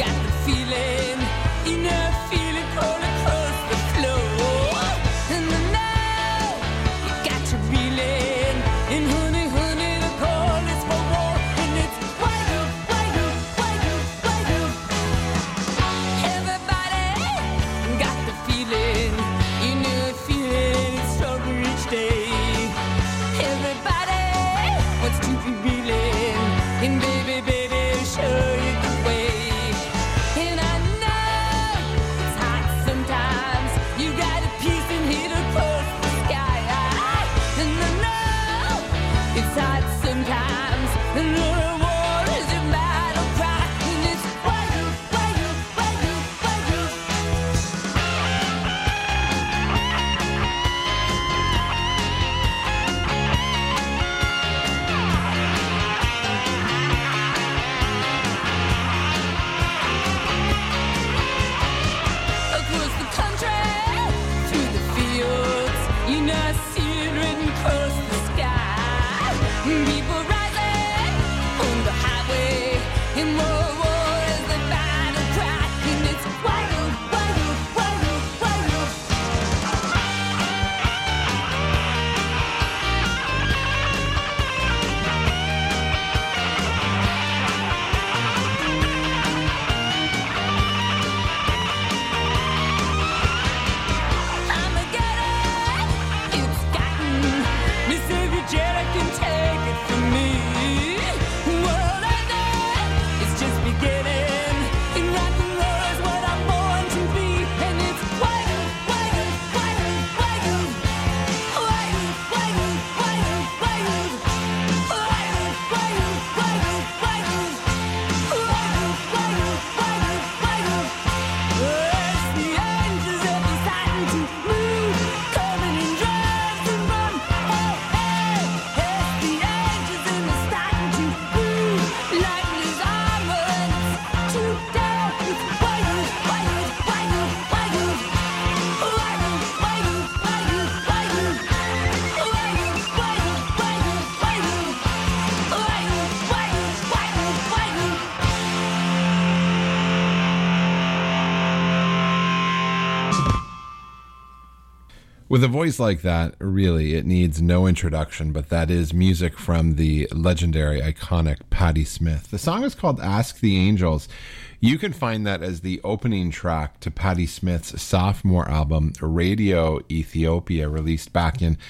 With a voice like that, really, it needs no introduction, but that is music from the legendary, iconic Patti Smith. The song is called Ask the Angels. You can find that as the opening track to Patti Smith's sophomore album, Radio Ethiopia, released back in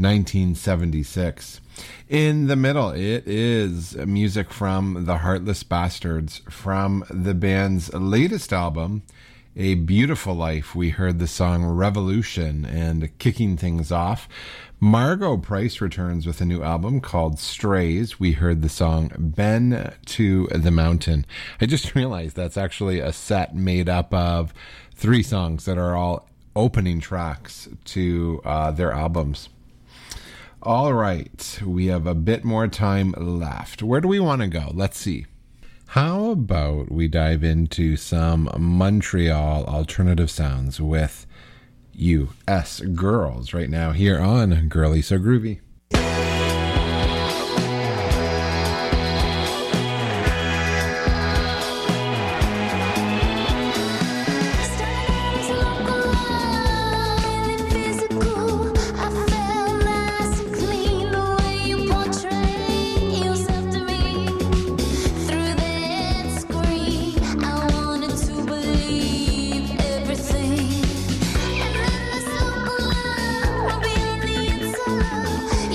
1976. In the middle, it is music from the Heartless Bastards from the band's latest album, A Beautiful Life. We heard the song Revolution, and kicking things off, Margo Price returns with a new album called Strays. We heard the song Ben to the Mountain. I just realized that's actually a set made up of 3 songs that are all opening tracks to their albums. All right, we have a bit more time left. Where do we want to go? Let's see. How about we dive into some Montreal alternative sounds with US Girls right now here on Girly So Groovy. Everything.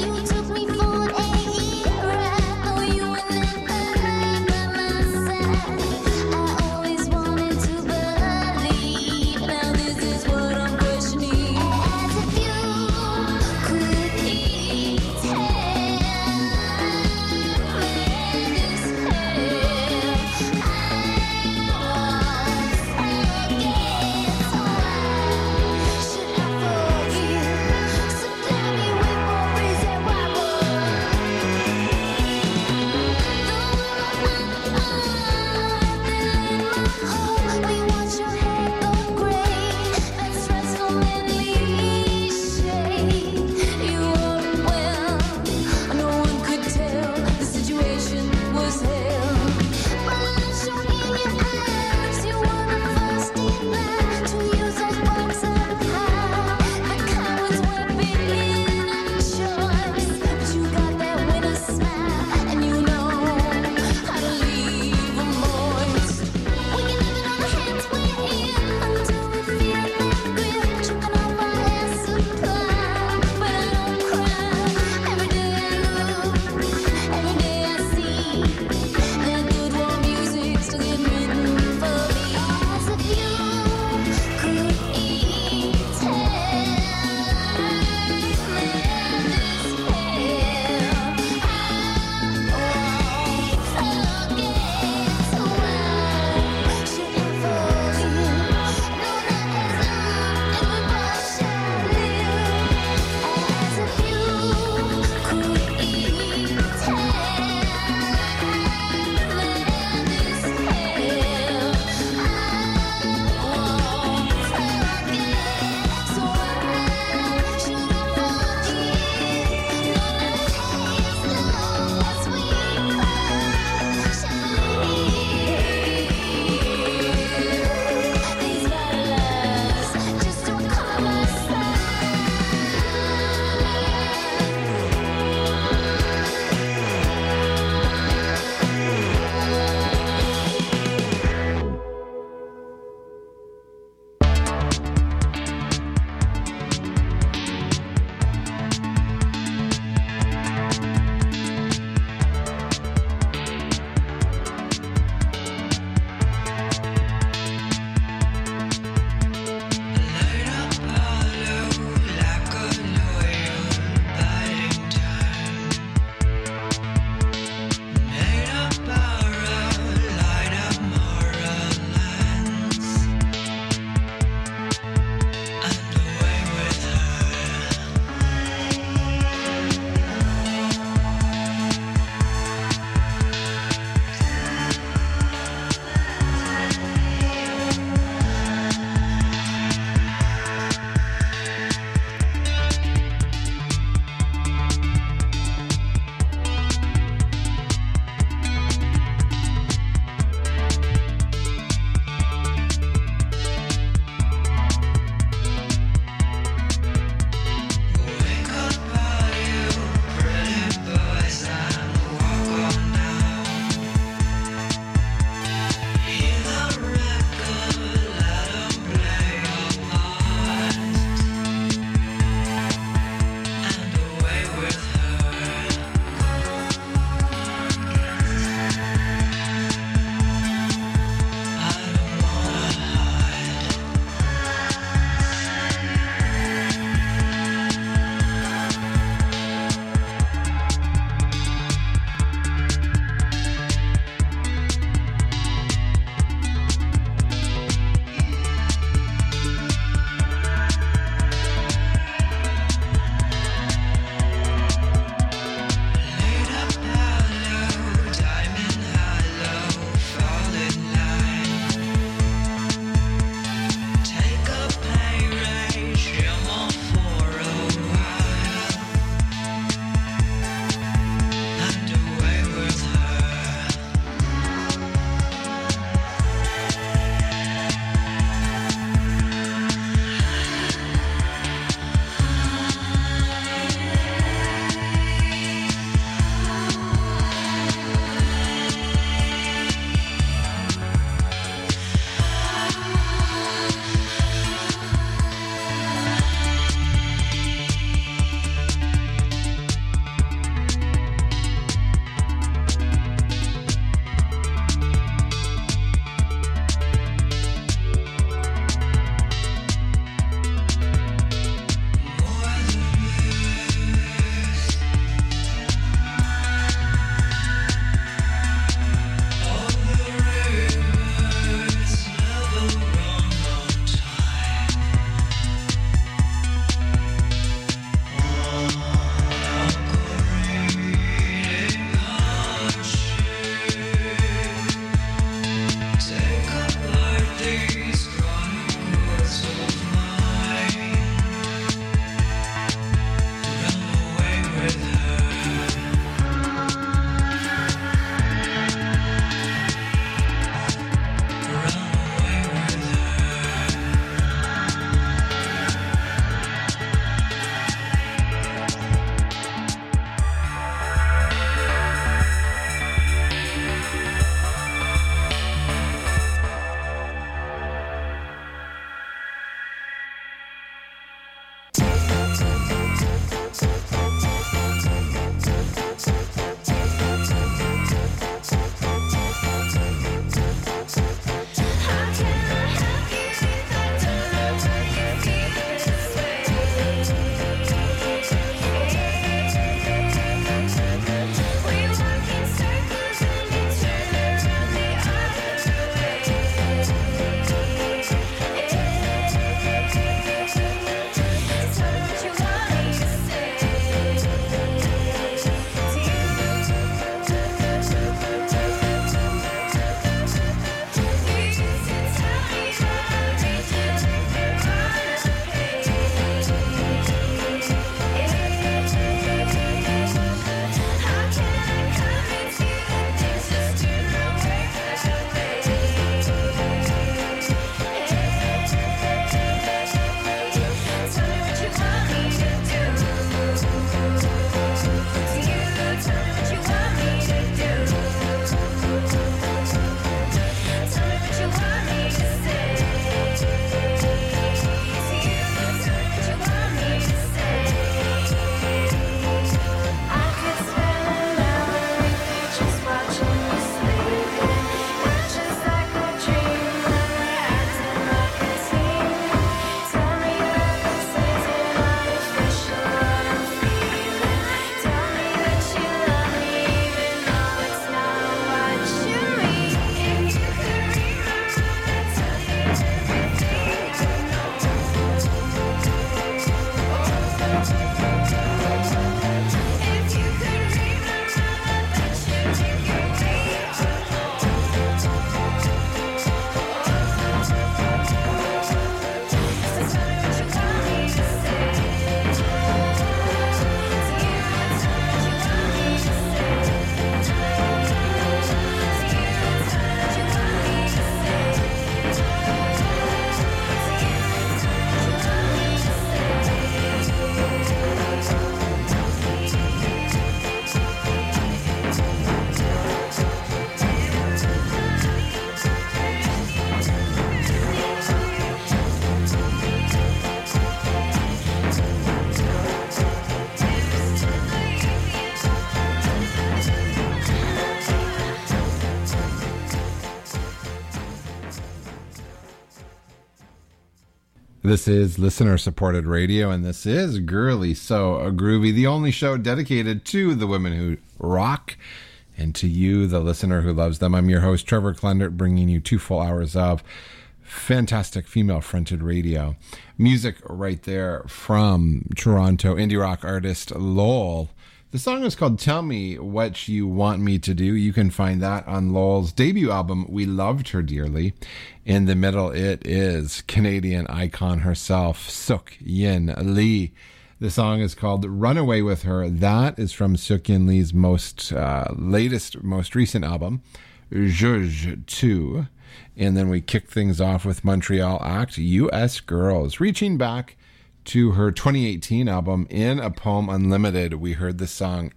This is listener-supported radio, and this is Girly So Groovy, the only show dedicated to the women who rock and to you, the listener who loves them. I'm your host, Trevor Klendert, bringing you 2 full hours of fantastic female-fronted radio. Music right there from Toronto indie rock artist Lowell. The song is called Tell Me What You Want Me to Do. You can find that on Lowell's debut album, We Loved Her Dearly. In the middle, it is Canadian icon herself, Suk Yin Lee. The song is called Run Away With Her. That is from Suk Yin Lee's most recent album, Juge 2. And then we kick things off with Montreal act U.S. Girls, reaching back to her 2018 album, In a Poem Unlimited. We heard the song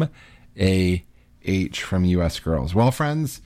M.A.H. from U.S. Girls. Well, friends,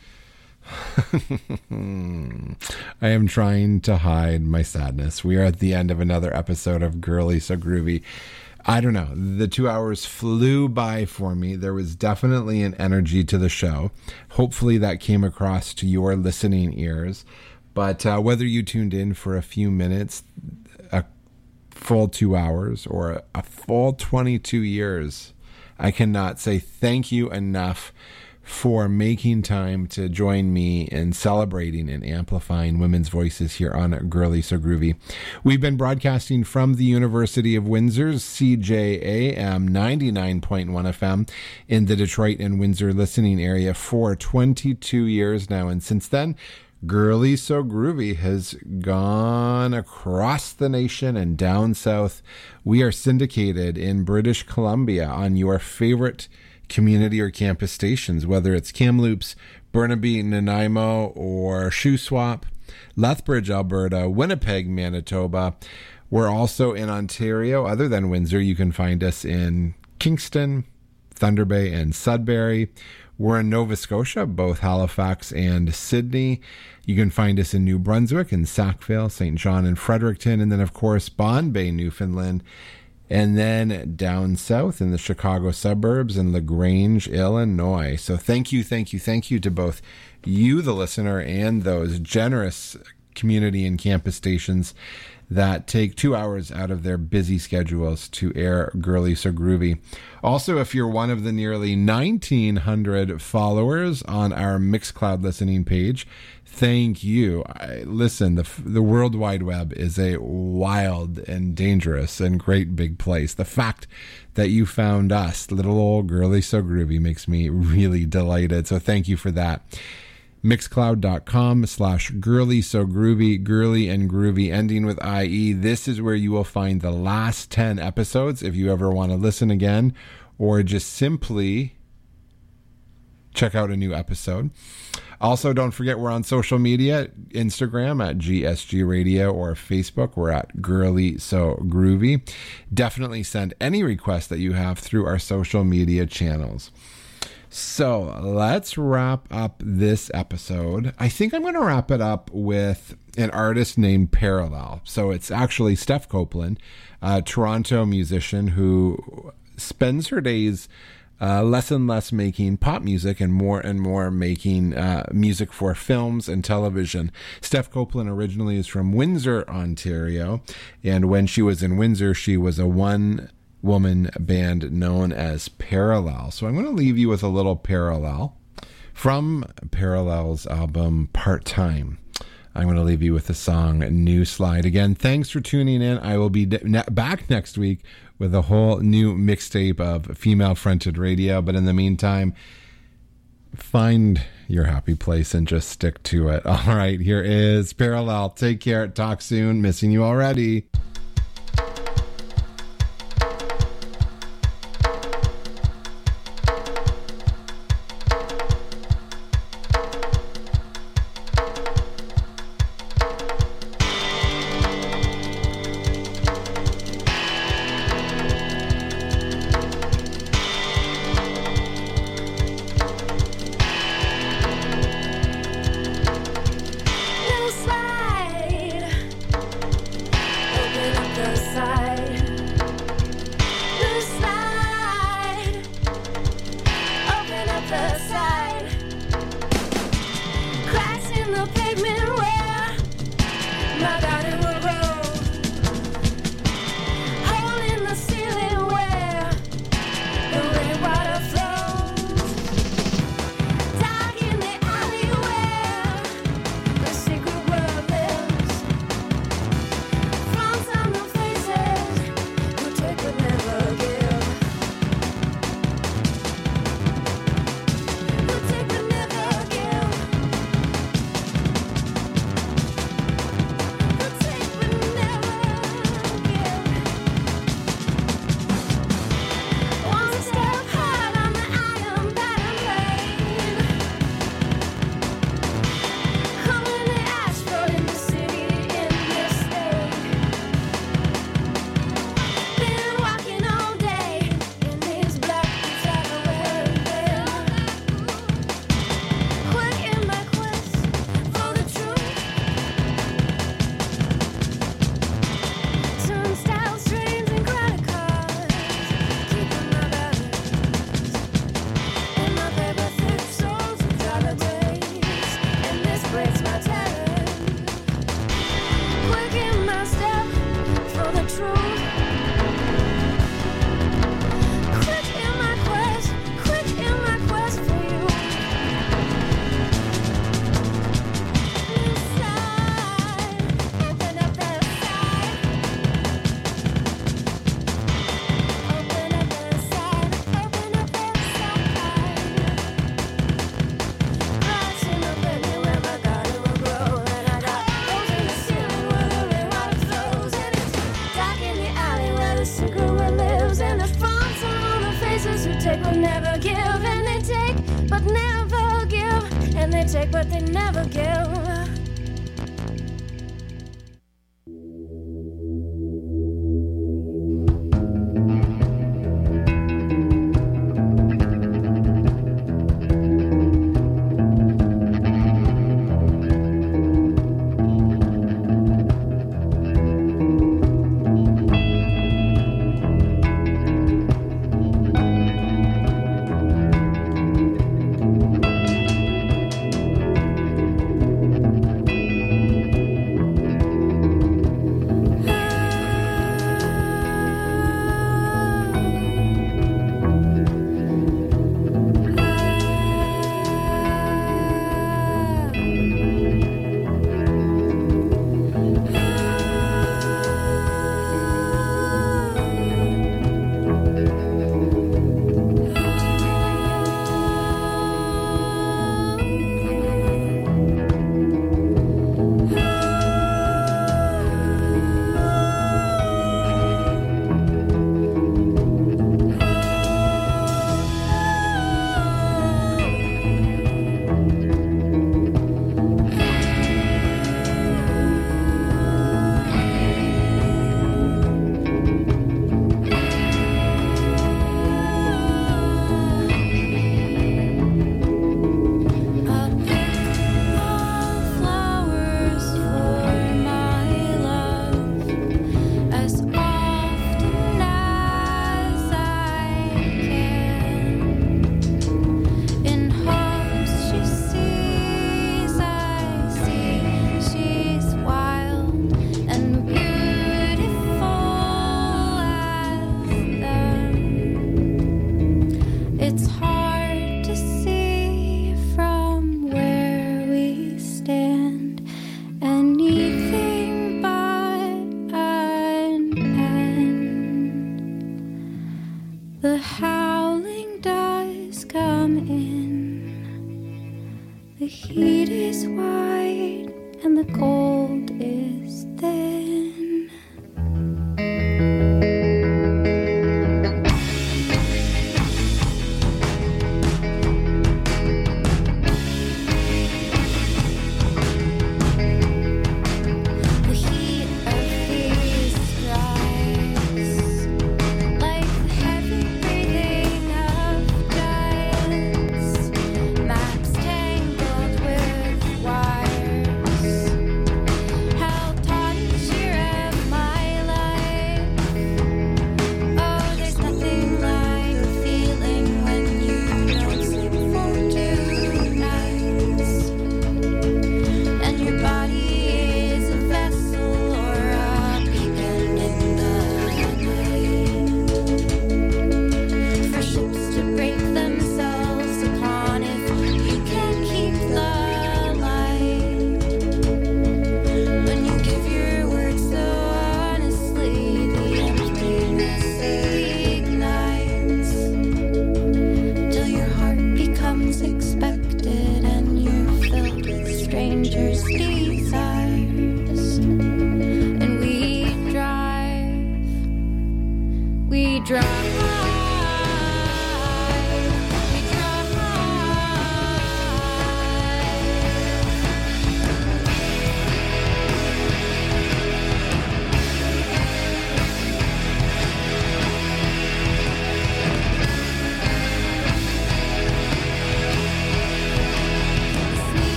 I am trying to hide my sadness. We are at the end of another episode of Girly So Groovy. I don't know. The 2 hours flew by for me. There was definitely an energy to the show. Hopefully that came across to your listening ears. But whether you tuned in for a few minutes, full 2 hours, or a full 22 years, I cannot say thank you enough for making time to join me in celebrating and amplifying women's voices here on Girly So Groovy. We've been broadcasting from the University of Windsor's CJAM 99.1 FM in the Detroit and Windsor listening area for 22 years now, and since then, Girly So Groovy has gone across the nation and down south. We are syndicated in British Columbia on your favorite community or campus stations, whether it's Kamloops, Burnaby, Nanaimo, or Shuswap, Lethbridge, Alberta, Winnipeg, Manitoba. We're also in Ontario. Other than Windsor, you can find us in Kingston, Thunder Bay, and Sudbury. We're in Nova Scotia, both Halifax and Sydney. You can find us in New Brunswick and Sackville, St. John and Fredericton, and then, of course, Bonbay, Newfoundland, and then down south in the Chicago suburbs in LaGrange, Illinois. So thank you to both you, the listener, and those generous community and campus stations that take 2 hours out of their busy schedules to air Girly So Groovy. Also, if you're one of the nearly 1,900 followers on our Mixcloud listening page, thank you. Listen, the World Wide Web is a wild and dangerous and great big place. The fact that you found us, little old Girly So Groovy, makes me really delighted. So thank you for that. Mixcloud.com/Girly So Groovy, girly and groovy, ending with IE. This is where you will find the last 10 episodes if you ever want to listen again, or just simply check out a new episode. Also, don't forget we're on social media, Instagram at GSG Radio, or Facebook, we're at Girly So Groovy. Definitely send any requests that you have through our social media channels. So let's wrap up this episode. I think I'm going to wrap it up with an artist named Parallel. So it's actually Steph Copeland, a Toronto musician who spends her days less and less making pop music and more making music for films and television. Steph Copeland originally is from Windsor, Ontario. And when she was in Windsor, she was a one-woman band known as Parallel. So I'm going to leave you with a little Parallel from Parallel's album Part-Time. I'm going to leave you with the song New Slide. Again, thanks for tuning in. I will be back next week with a whole new mixtape of female-fronted radio. But in the meantime, find your happy place and just stick to it. All right, here is Parallel. Take care. Talk soon. Missing you already. Open take, but they never give. The heat is white and the cold is thick.